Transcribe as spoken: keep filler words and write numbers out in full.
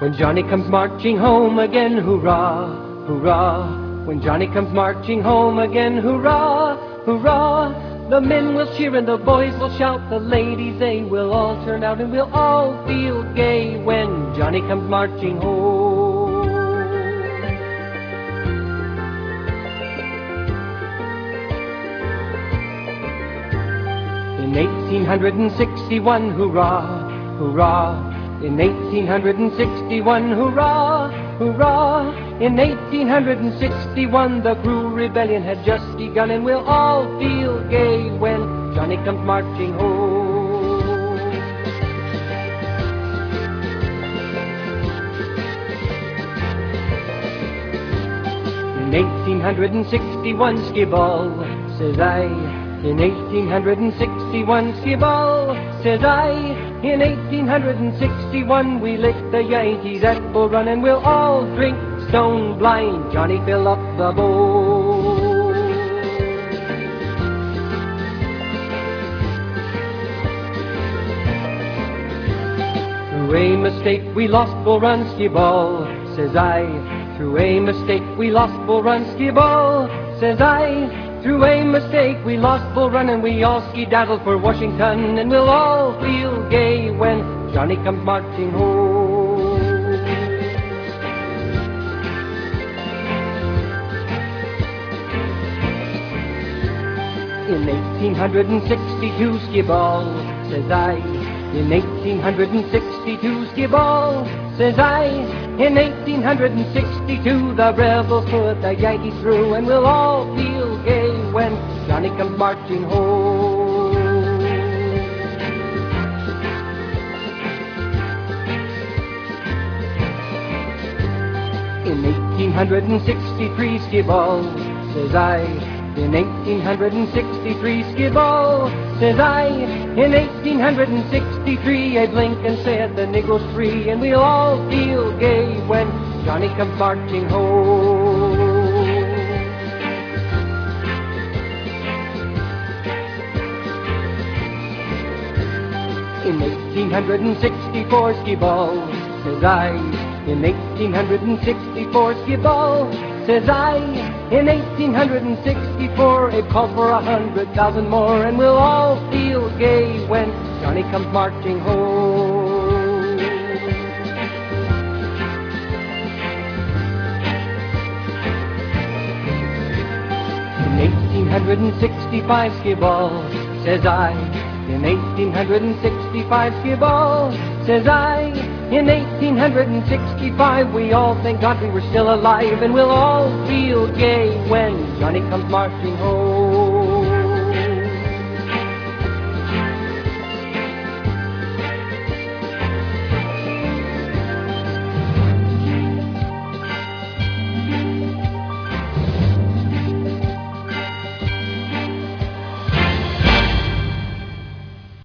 When Johnny comes marching home again, hurrah, hurrah. When Johnny comes marching home again, hurrah, hurrah. The men will cheer and the boys will shout, the ladies they will all turn out, and we'll all feel gay when Johnny comes marching home. In eighteen sixty-one, hurrah, hurrah. In eighteen sixty-one, hurrah, hurrah. In eighteen sixty-one, the cruel rebellion had just begun, and we'll all feel gay when Johnny comes marching home. In eighteen sixty-one, skee-ball, says I. In eighteen sixty-one, skee-ball, says I. In eighteen sixty-one, we licked the Yankees at Bull Run, and we'll all drink stone blind. Johnny, fill up the bowl. Through a mistake we lost Bull Run, skee-ball, says I. Through a mistake we lost Bull Run, skee-ball, says I. Through a mistake we lost Bull Run, and we all ski-daddled for Washington, and we'll all feel gay when Johnny comes marching home. In eighteen sixty-two, skee-ball, says I. In eighteen sixty-two, skee-ball, says I. In eighteen sixty-two, the rebels put the Yankees through, and we'll all feel gay when Johnny comes marching home. In eighteen sixty-three, skee-ball, says I. In eighteen sixty-three, skee-ball, says I. In eighteen sixty-three, Abe Lincoln said the Negro's free, and we'll all feel gay when Johnny comes marching home. In eighteen sixty-four, skee-ball, says I. In eighteen sixty-four, skee-ball, says I. In eighteen sixty-four, Abe called for a hundred thousand more, and we'll all feel gay when Johnny comes marching home. In eighteen sixty-five, skee-ball, says I. In eighteen sixty-five, skee-ball, says I. In eighteen sixty-five, we all thank God we were still alive, and we'll all feel gay when Johnny comes marching home.